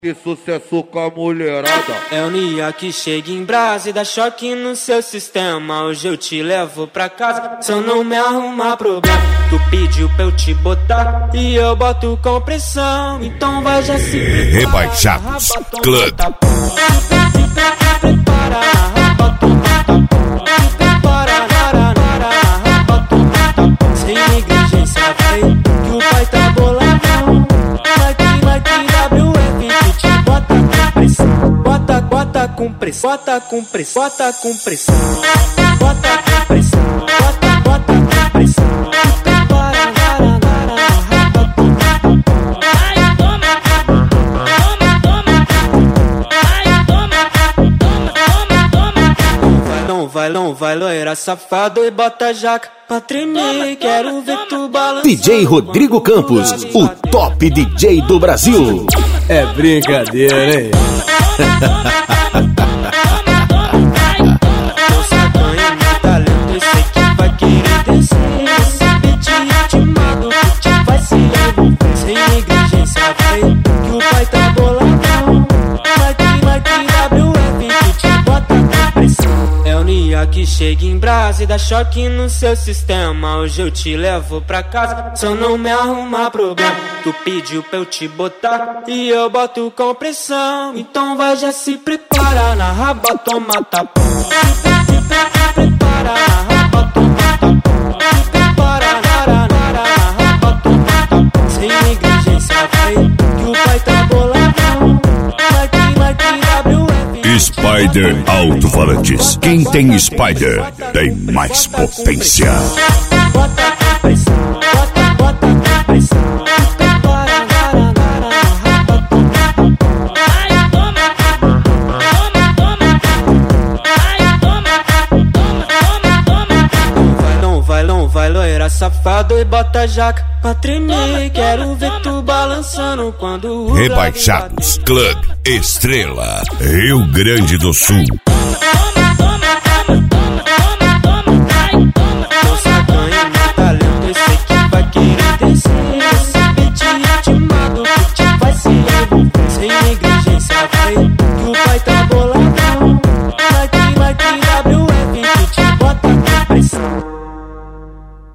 Que sucesso com a mulherada. É o Nia que chega em brasa e dá choque no seu sistema. Hoje eu te levo pra casa, se eu não me arrumar problema. Tu pediu pra eu te botar e eu boto com pressão. Então vai já se prepara. Rebaixados Club. Sem negligência, vai, que o pai tá boladão. Vai que WF que te bota com pressão. Bota com pressão, bota com pressão, bota com pressão, bota com pressão, bota com pressão. Não vai loira safado e bota jaca pra tremer. Quero ver tu balançar. DJ Rodrigo Campos, o top DJ do Brasil. É brincadeira, hein? Teu sacanha é meu talento, eu sei que vai querer descer. Esse beat ritmado que te vai se envolver. Sem negligência, vai, que o pai tá boladão. Vai que WF que te bota com pressão. É o Nia que chega em brasa e dá choque no seu sistema. Hoje eu te levo pra casa, se eu não me arrumar problema. Tu pediu pra eu te botar e eu boto com pressão. Então vai já se prepara, na raba toma tapão. Prepara, na raba toma tapão. Prepara, na raba toma tapão. Sem negligência, vai, que o pai tá boladão. Vai que WF. Spider Alto-Falantes. Quem tem Spider tem mais potência. Bota com pressão, bota com pressão. Não vai loira safado e bota jaca pra tremer. Quero ver tu balançando quando o Rebaixados Club Estrela, Rio Grande do Sul.